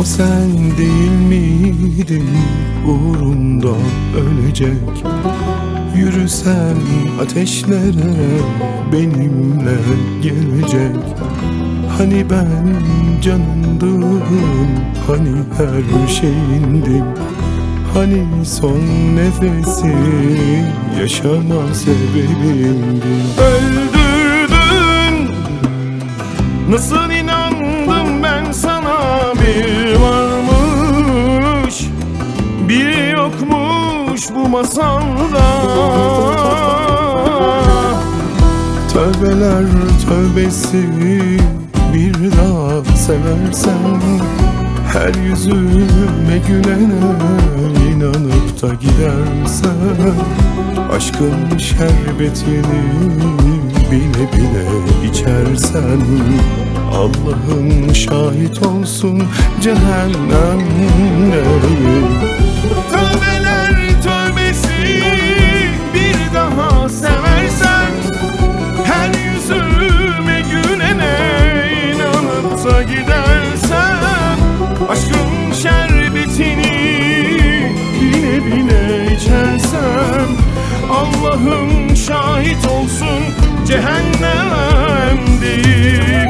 O sen değil miydin uğrunda ölecek? Yürüsen ateşlere benimle gelecek. Hani ben canındım, hani her şeyindim, hani son nefesi yaşama sebebimdin. Öldürdün, nasıl inandım ben sana? Bir varmış, bir yokmuş bu masalda. Tövbeler tövbesi, bir daha seversen her yüzüme gülene inanıp da gidersen, aşkın şerbetini bile bile içersen, Allah'ın şahit olsun cehennemdeyim. Tövbeler tövbesi, bir daha seversen her yüzüme gülene inanıp da gidersen, aşkın şerbetini bile bile içersen, Allah'ım şahit olsun cehennemdeyim.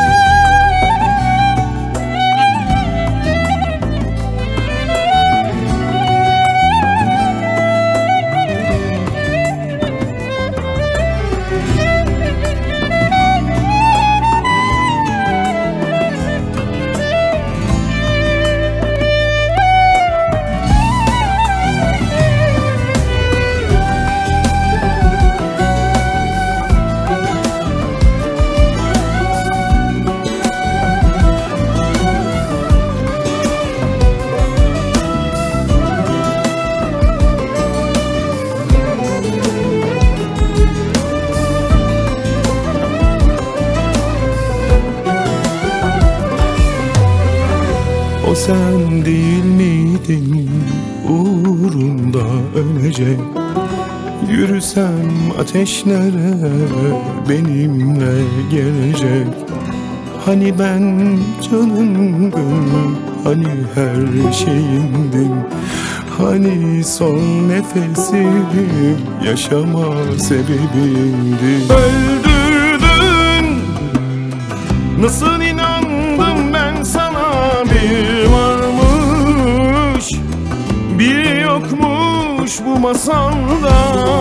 O sen değil miydin uğrunda ölecek? Yürüsem ateşlere benimle gelecek. Hani ben canındım, hani her şeyindim, hani son nefesim yaşama sebebimdi. Öldürdün, nasıl inandım ben sana? Bir varmış, bir yokmuş bu masalda.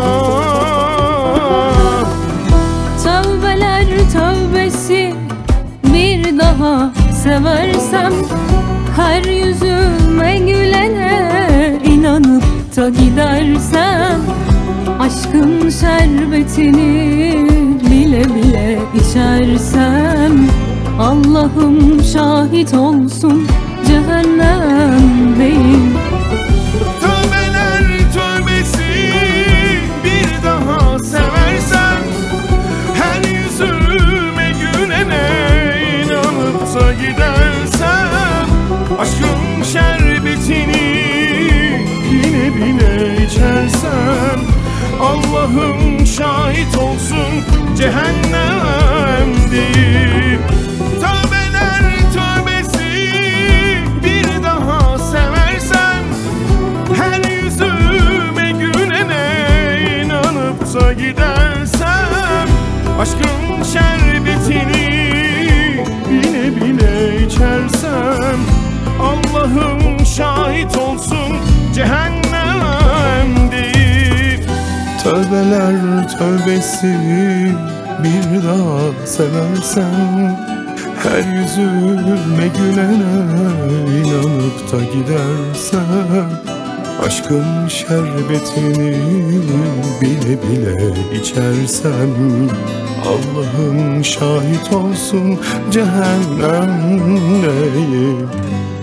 Tövbeler tövbesi, bir daha seversem her yüzüme gülene inanıp da gidersem, aşkın şerbetini bile bile içersem, Allah'ım şahit olsun cehennemdeyim. Tövbeler tövbesi, bir daha seversen her yüzüme gülene inanıp da gidersen, aşkın şerbetini bile bile içersen, Allah'ım şahit olsun cehennemdeyim. Tövbeler tövbesi, bir daha seversen her yüzüme gülene inanıp da gidersen, aşkın şerbetini bile bile içersen, Allah'ım şahit olsun cehennemdeyim. Tövbeler tövbesi, bir daha seversen her yüzüme gülene inanıp da gidersen, aşkın şerbetini bile bile içersen, Allah'ım şahit olsun cehennemdeyim.